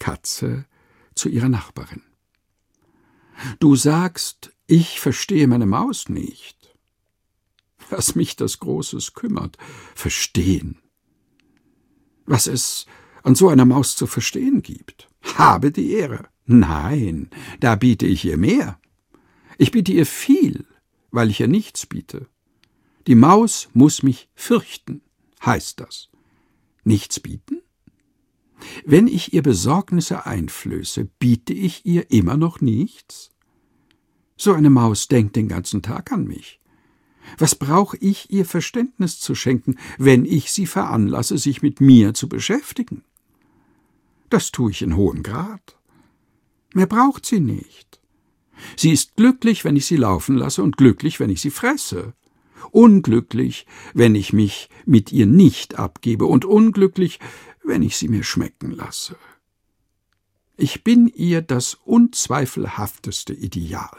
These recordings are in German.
Katze zu ihrer Nachbarin. »Du sagst, ich verstehe meine Maus nicht. Was mich das Großes kümmert, verstehen. Was es an so einer Maus zu verstehen gibt. Habe die Ehre. Nein, da biete ich ihr mehr. Ich biete ihr viel, weil ich ihr nichts biete. Die Maus muss mich fürchten, heißt das. Nichts bieten? Wenn ich ihr Besorgnisse einflöße, biete ich ihr immer noch nichts? So eine Maus denkt den ganzen Tag an mich. Was brauche ich, ihr Verständnis zu schenken, wenn ich sie veranlasse, sich mit mir zu beschäftigen? Das tue ich in hohem Grad. Mehr braucht sie nicht. Sie ist glücklich, wenn ich sie laufen lasse, und glücklich, wenn ich sie fresse. Unglücklich, wenn ich mich mit ihr nicht abgebe, und unglücklich, wenn ich sie mir schmecken lasse. Ich bin ihr das unzweifelhafteste Ideal.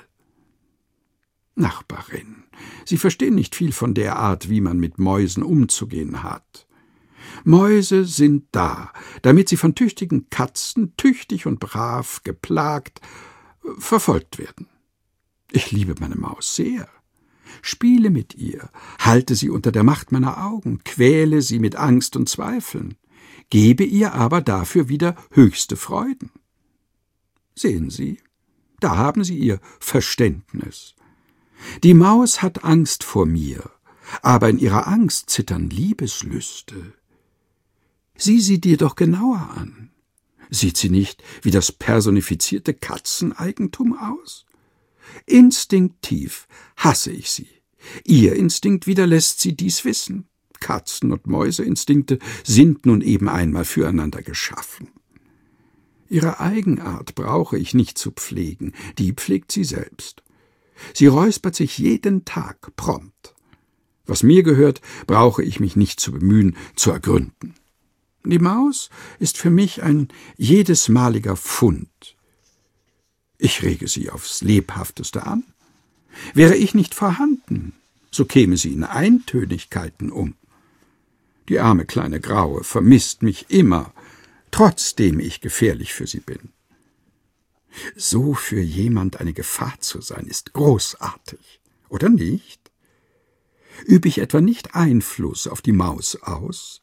Nachbarin, Sie verstehen nicht viel von der Art, wie man mit Mäusen umzugehen hat. Mäuse sind da, damit sie von tüchtigen Katzen, tüchtig und brav, geplagt, verfolgt werden. Ich liebe meine Maus sehr. Spiele mit ihr, halte sie unter der Macht meiner Augen, quäle sie mit Angst und Zweifeln, gebe ihr aber dafür wieder höchste Freuden. Sehen Sie, da haben Sie ihr Verständnis. Die Maus hat Angst vor mir, aber in ihrer Angst zittern Liebeslüste. Sieh sie dir doch genauer an. Sieht sie nicht wie das personifizierte Katzeneigentum aus? Instinktiv hasse ich sie. Ihr Instinkt wieder lässt sie dies wissen. Katzen- und Mäuseinstinkte sind nun eben einmal füreinander geschaffen. Ihre Eigenart brauche ich nicht zu pflegen, die pflegt sie selbst. Sie räuspert sich jeden Tag prompt. Was mir gehört, brauche ich mich nicht zu bemühen, zu ergründen. Die Maus ist für mich ein jedesmaliger Fund. Ich rege sie aufs Lebhafteste an. Wäre ich nicht vorhanden, so käme sie in Eintönigkeiten um. Die arme kleine Graue vermisst mich immer, trotzdem ich gefährlich für sie bin. So für jemand eine Gefahr zu sein, ist großartig, oder nicht? Übe ich etwa nicht Einfluss auf die Maus aus?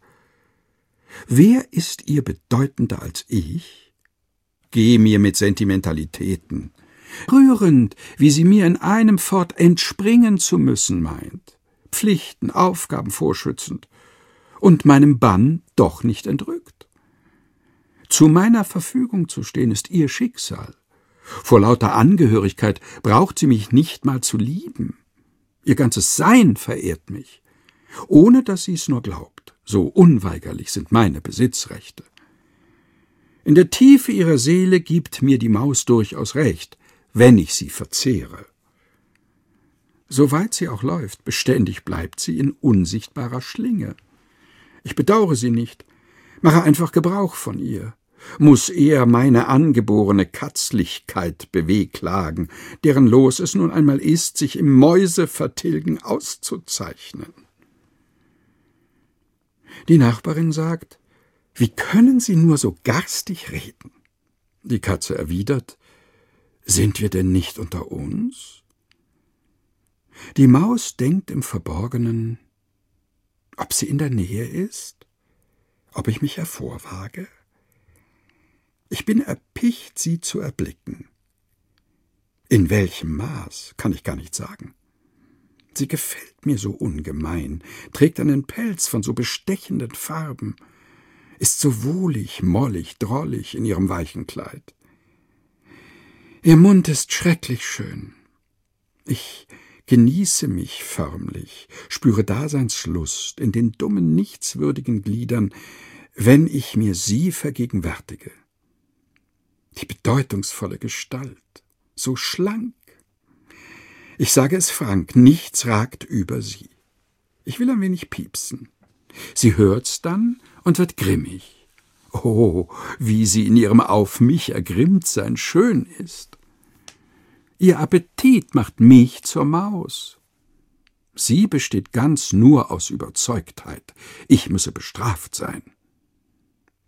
Wer ist ihr bedeutender als ich? Geh mir mit Sentimentalitäten. Rührend, wie sie mir in einem fort entspringen zu müssen meint. Pflichten, Aufgaben vorschützend. Und meinem Bann doch nicht entrückt. Zu meiner Verfügung zu stehen, ist ihr Schicksal. Vor lauter Angehörigkeit braucht sie mich nicht mal zu lieben. Ihr ganzes Sein verehrt mich, ohne dass sie es nur glaubt. So unweigerlich sind meine Besitzrechte. In der Tiefe ihrer Seele gibt mir die Maus durchaus recht, wenn ich sie verzehre. Soweit sie auch läuft, beständig bleibt sie in unsichtbarer Schlinge. Ich bedauere sie nicht, mache einfach Gebrauch von ihr, muss eher meine angeborene Katzlichkeit bewehklagen, deren Los es nun einmal ist, sich im Mäusevertilgen auszuzeichnen. Die Nachbarin sagt, wie können Sie nur so garstig reden? Die Katze erwidert, sind wir denn nicht unter uns? Die Maus denkt im Verborgenen, ob sie in der Nähe ist, ob ich mich hervorwage. Ich bin erpicht, sie zu erblicken. In welchem Maß, kann ich gar nicht sagen. Sie gefällt mir so ungemein, trägt einen Pelz von so bestechenden Farben, ist so wohlig, mollig, drollig in ihrem weichen Kleid. Ihr Mund ist schrecklich schön. Ich genieße mich förmlich, spüre Daseinslust in den dummen, nichtswürdigen Gliedern, wenn ich mir sie vergegenwärtige. Die bedeutungsvolle Gestalt, so schlank. Ich sage es frank, nichts ragt über sie. Ich will ein wenig piepsen. Sie hört's dann und wird grimmig. Oh, wie sie in ihrem Auf mich Ergrimmtsein schön ist. Ihr Appetit macht mich zur Maus. Sie besteht ganz nur aus Überzeugtheit. Ich müsse bestraft sein.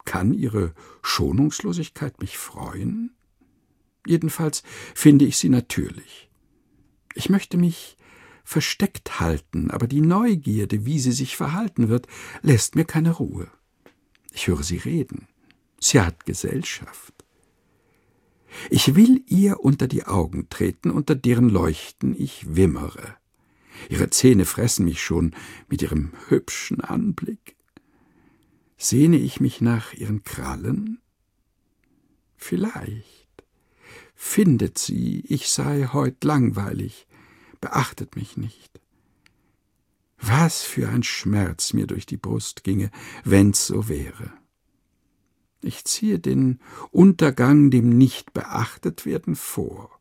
Kann Ihre Schonungslosigkeit mich freuen? Jedenfalls finde ich sie natürlich. Ich möchte mich versteckt halten, aber die Neugierde, wie sie sich verhalten wird, lässt mir keine Ruhe. Ich höre sie reden. Sie hat Gesellschaft. Ich will ihr unter die Augen treten, unter deren Leuchten ich wimmere. Ihre Zähne fressen mich schon mit ihrem hübschen Anblick. Sehne ich mich nach ihren Krallen? Vielleicht. Findet sie, ich sei heut langweilig, beachtet mich nicht. Was für ein Schmerz mir durch die Brust ginge, wenn's so wäre. Ich ziehe den Untergang dem Nicht-Beachtet-Werden vor.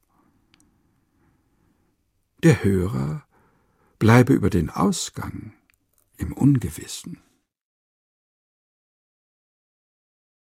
Der Hörer bleibe über den Ausgang im Ungewissen.